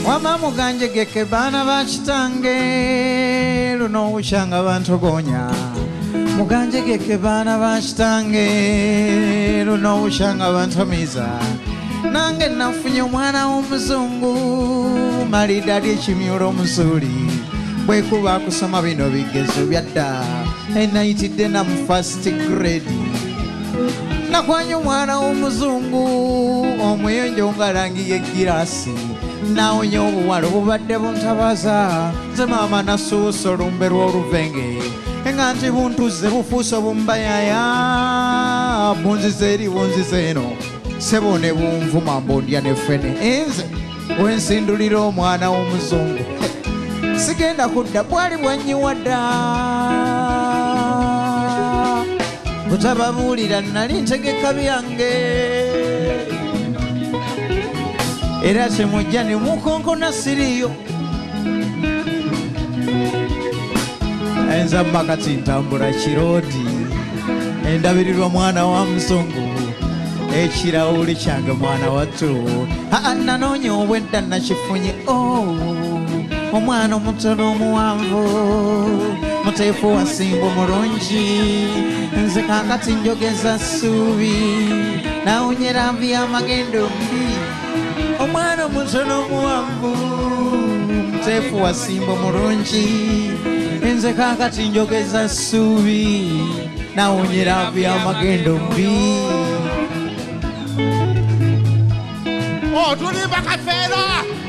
Wama muganje geke bana bakitange luno ushanga bantogonya muganje geke bana bakitange luno ushanga bantamiza nange nafunye omwana w'omuzungu malidadi ekimyulo omusuli bwekuba kusoma bino bigezo byadda enayitidde na mu first grade nakwanye omwana w'omuzungu omuyonjo nga langi y'egirasi nawonya obuwala obubadde buntabaza nze maama nasuusa olumbe lw'oluvenge nga nti buntuze bufuuse obumbayaya bunzize eri bunzize eno sebo ne bunvuma mbondya nefene enze wensindulira omwana w'omuzungu sigenda kudda bwali bwanyiwadda butababuulira nali ntegeka byange era temujja ne mukonkona siriyo enza makati ntambula kiroodi endabirirwa mwana wa muzungu ekirawuli kyange mwana wattu nanoonya obwedda nakifunye omwana omutono omuwanvu muteefu wasimba mulungi nze kakati njogeza ssuubi nawonyera nvi y'amagendo mbi omwana omutono omuwanvu muteefu wasimba mulungi nze kakati njogeza ssuubi nawonyera nvi y'amagendo mbi tulimba kafeero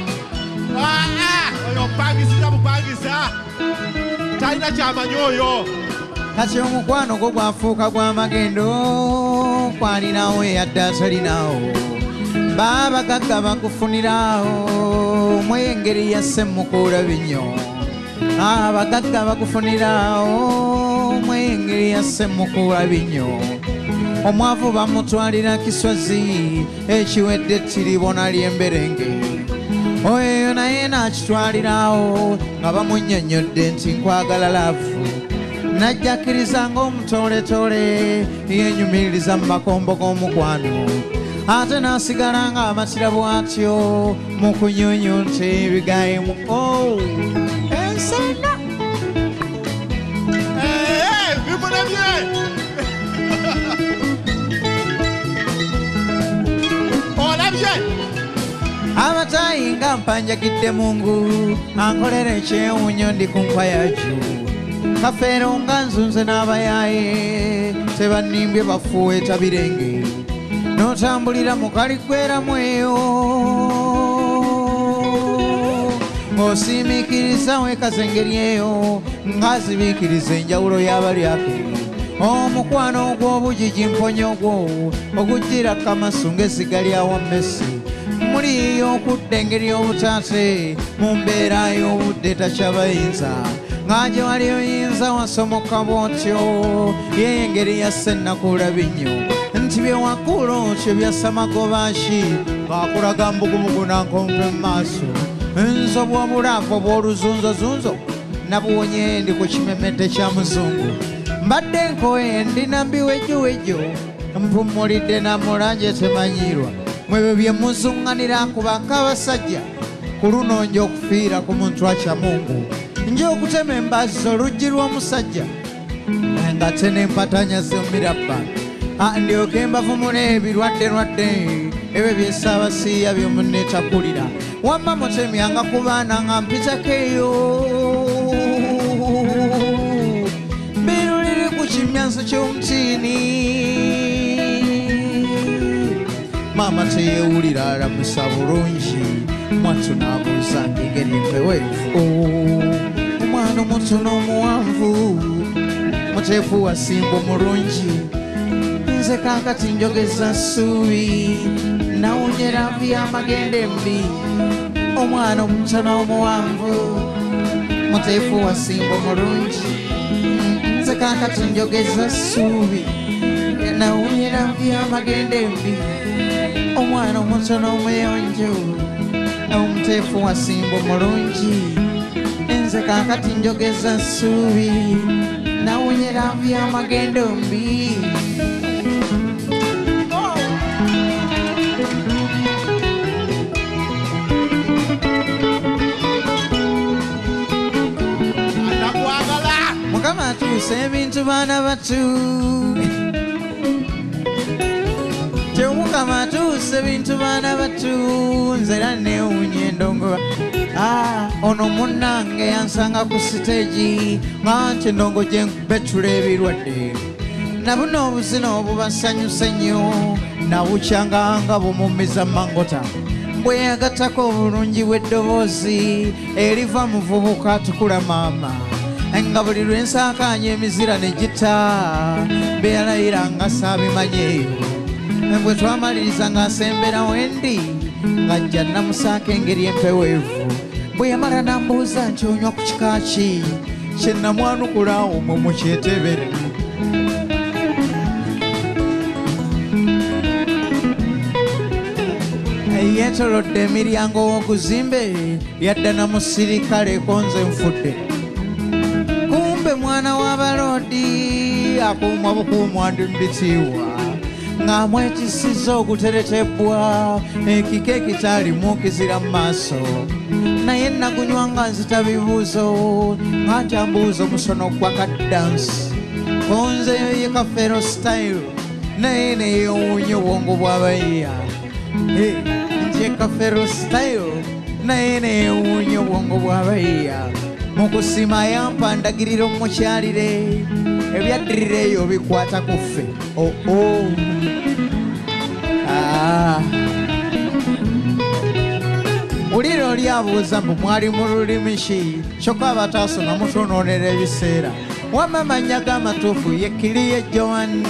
oyo mpangisiza bupangisa talina kyamanyi oyo kati omukwano gwo gwafuuka gw'amagendo kwalinawo eyadde atalinawo baabagagga bakufunirawo mwengeri yasse mukuula binyo abagagga bakufunirawo mwengeri yasse mukuula binyo omwavu bamutwalira kisozi ekiwedde tiribona ly'emberenge oyo naye nakitwalirawo nga bamunnyonnyodde nti nkwagala laavu najjakkiriza ng'omutooletole yenyumiririza mu makombo g'omukwano ate n'asigala nga amatira bw'atyo mu kunyunyunta ebigayimu ensena bimulebye olabye abatayi nga mpanjagidde mungu ankolera ekyewunyo ndi ku nkwa yaju kafeero nga nzunze n'abayaye tebannimbye bafuweeta birenge n'otambulira mu kaliggweramu eyo ng'osiimiikiriza wekazengeri eyo ng'azibiikiriza enjawulo y'abalyake omukwano ogw'obugigi mponya ogwo ogujjira kamasu ng'essiga lyawa mmesi muliyo okudda engeri y'obutaate mu mbeera y'obudde takyabayinza ng'aje wali oyinza wasomoka bw'otyo y'engeri yasse nnakuula binnyo nti bye wakuula otyo byassamagobaaki ng'akulaga mbugubugu nankompe mu maaso nzobwa obulaavu obw'oluzunzozunzo nabuwonye ndi ku kimemete kya muzungu mbadde nkoye ndina mbiwejjowejjo mpumulidde namulanje temanyirwa mwebyo bye muzuŋŋanira kubaka abasajja ku luno nja okufiira ku muntu akya mungu nja okutema embaazi oluggi lw'omusajja nga tenempatanya zemirabba ndyoke mbavumula ebirwadde ebyo byesaabasiiya byomunneetakulira wamma mutemyanga ku baana nga mpitako eyo biruliri ku kimyanso ky'omutiini maama teyewulira alamusa bulungi mwattu n'abuuzanga engeri empeweevu omwana omutono omuwanvu muteefu wasimba omulungi nze kaakati njogeza ssuubi nawonyera nvi y'amagendo embi omwana omutono omuwanvu muteefu wasimba omulungi nze kaakati njogeza ssuubi nawonyera nvi y'amagendo embi omwana omutono omuyonjo omuteefu wasimba omulungi nze kaakati njogeza ssuubi nawonyera nvi y'amagendo mbi atuuse ebintu baana batu Mukama atuuse ebintu baana batu nzera neewunya endongo ono munnange yansanga ku siteegi nga nti endongo gye nkubetula ebirwadde na buno obuzina obubasanyuse nnyo nabukyanga nga bumumiza mangota bwe yagattako obulungi bw'eddoboozi eriva muvubuka atukula maama nga buli lwensaakaanya emizira ne gitta beyalayira nga saabimanyeeyo bwe twamaliriza ng'asembera wendi ng'ajja namusaaka engeri empeweevu bwe yamala n'ambuuza nti onywa ku kika ki kye namwanukula omwo mu kyetebere yeetolodde emiryango w'okuzimbe yadda na musirikale konze nfudde kumbe mwana w'abaloodi akuumwa bukuumwa ndi mbitiibwa ng'amwekisiza oguteretebwa ekiko ekitaalimu kizira mu maaso naye nagunywa nga nzita bibuuzo ng'ati ambuuza omusono gwa kaddansi konzeyo ye kafero style naye neyeewuunya obwongo bw'abayiya nje kafero style naye neyeewuunya obwongo bw'abayiya mu kusima yampandagirira omukyalire ebyaddirira eyo bikwata ku ffe ulira oli abuuza mbu mwali mu lulimi ki kyokka abataasoma mutunoonera ebiseera wamma amannya g'amatuufu ye Kiriye Joan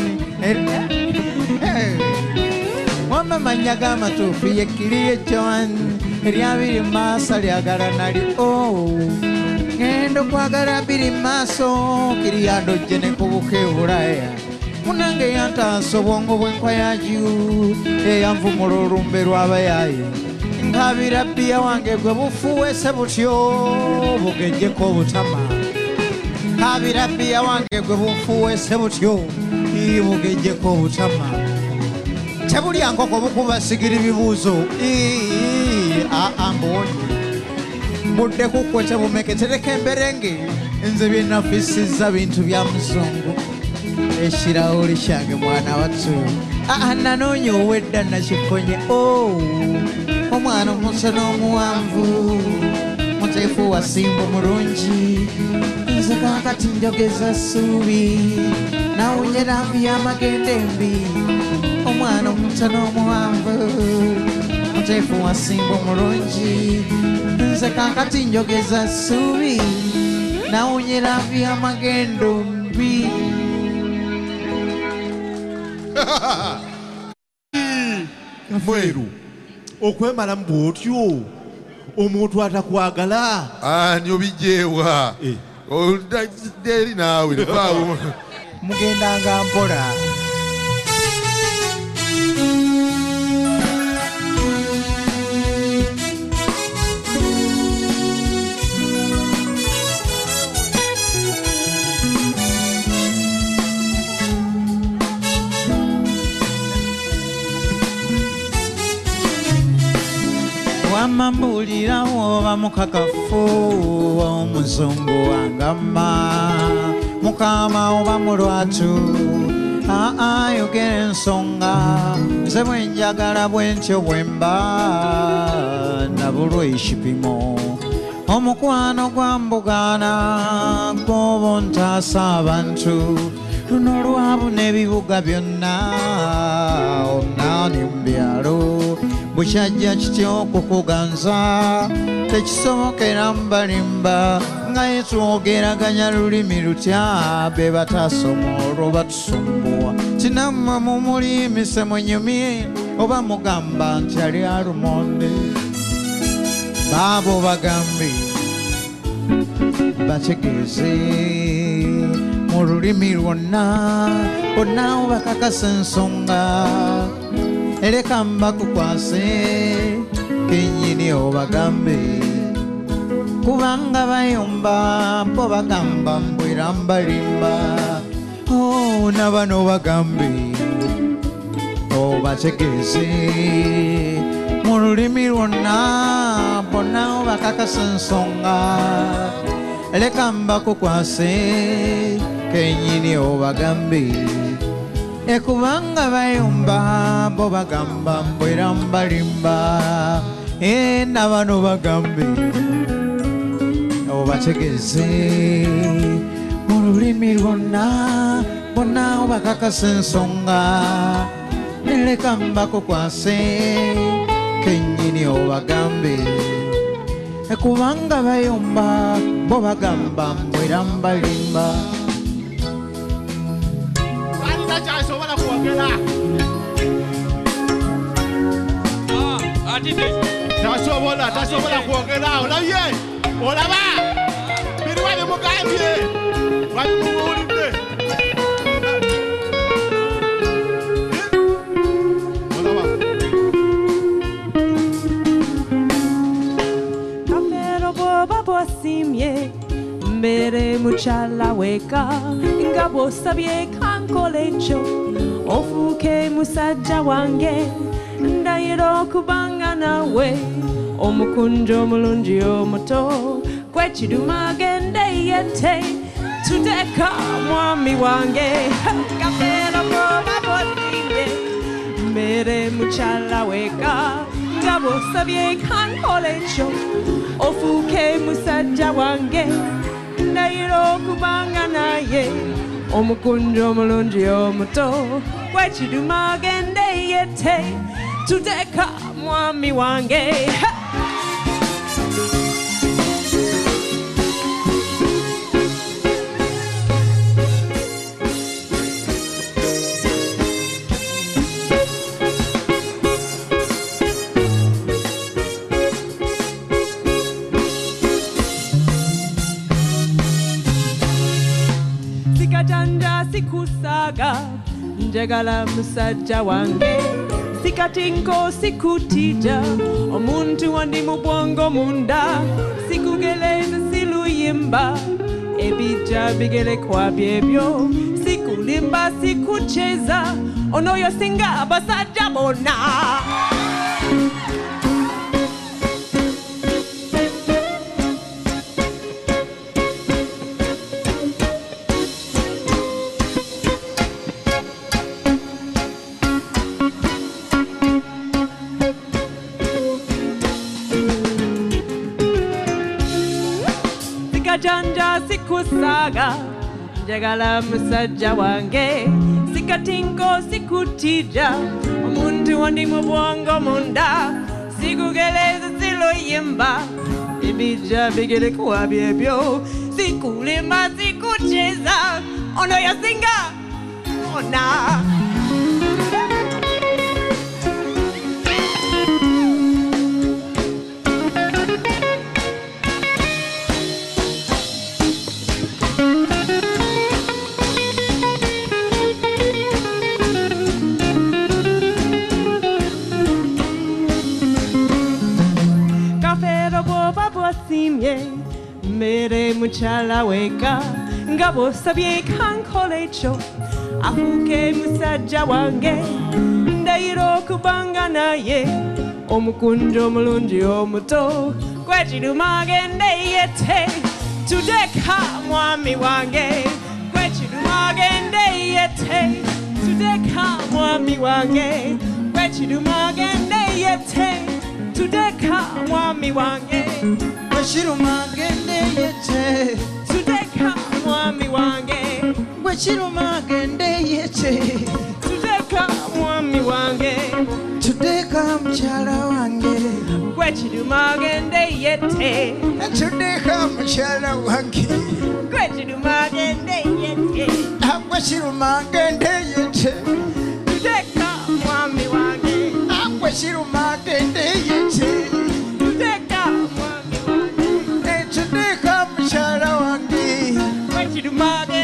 wamma amannya g'amatuufu ye Kiriye Joan eryabiri maaso lyagala nali ngendo kwagala biri maaso kiriyandojje ne kubuka ebulaya munange yantaasa obwongo bw'enkwayaju eyanvumula olumbe lw'abayaayi nkabira bbiya wange gwe bufuwese butyo bugejjeko obutama nkabira bbiya wange gwe bufuwese butyo bugejjeko obutama tebulya nkoko bukuba sigiri bibuuzo mbonye budde kukkwe tebumeke tereka emberenge nze byenafisizza bintu bya muzungu ekirawuli kyange mwana wattu nanoonya owedda nakifonye omwana omusono omuwanvu muteefu wasimba omulungi nze kaakati njogeza ssuubi nawunye lanvu y'amagenda embi omwana omutono omuwanvu muteefu wasimba omulungi nze kaakati njogeza ssuubi nawunye lanvu y'amagendo mbi mweru okwemalamu bw'otyo omuntu atakwagala ani obijeewa eri naawe mugendanga mpola wamambulirawo oba mukakafu omuzungu wangama mukama oba mulwatu yogera ensonga nze bwenjagala bwentyo bwemba nabulwa ekipimo omukwano gwambugana gwoba ntaasa abantu luno lwabu n'ebibuga byonna onaani mu byalo bukyajja kityo okukuganza tekisobokera mubalimba nga yetwogeraganya lulimi lutya be batasoma olwo batusumbuwa tinamma mumulimise munyumye oba mugamba nti ali alumonde baabo bagambe bategeeze mu lulimi lwonna bonna bakakasa ensonga eleka mbakukwase kennyini obagambe kubanga bayomba mpo bagamba mbwera mbalimba nabano bagambe obategeeze mu lulimi lwonna bonna bakakasa ensonga eleka mbakukwase kenyini obagambe ekubanga bayomba bo bagamba mbwera mbalimba nabano bagambe obategeze mu lulimi lwonna bonna obakakasa ensonga neleka mbako kwase kenyini obagambe ekubanga bayomba bo bagamba mbwera mbalimba tasobola kwogera olabye olaba biriwane mugambye wabimubulidde olaba Kafero bwoba bwosimye mbere mukyala weka nga bwosabye kankole ekyo ofuuke musajja wange ndayira okubanga nawe omukunjo omulungi omuto kwekiduma agende yette tudeka mwami wange Kafero bwoba bwosimye mbere mukyala weka nga bwosabye kankole ekyo ofuuke musajja wange ndayira okubanga naye omukunjo omulungi omuto kwekiduma agende yette tudeka mwami wange sikajanja sikusaga njagala musajja wange sikatinko sikutija omuntu wandi mu bwongo munda sikugeleza siluyimba ebija bigerekwa byebyo sikulimba sikucheza onoyo singa abasajja bonna janja sikusaga njagala musajja wange sikatinko sikutija omuntu wandi mu bwongo munda sikugeleza siluyimba ebija bigerekwa byebyo sikulimba sikucheza ono yasinga ona simye mere muchala weka nga bwosabye kankole ekyo afuuke musajja wange ndayira okubanga naye omukunjo omulungi omuto kwekiduma agende yette tudeka mwami wange kwekiduma agende yette tudeka mwami wange kwekiduma agende yette tudeka mwami wange kwekiruma agende yette tudeka mwami wange kwekiruma agende yette tudeka mwami wange tudeka mukyala wange kwekiduma agende yette tudeka mukyala wange kwekiduma agende yette kwekiruma agende yette tudeka mwami wange kwekiruma agende yette tudeka mwami wange tudeka mukyala wange kwekiduma agende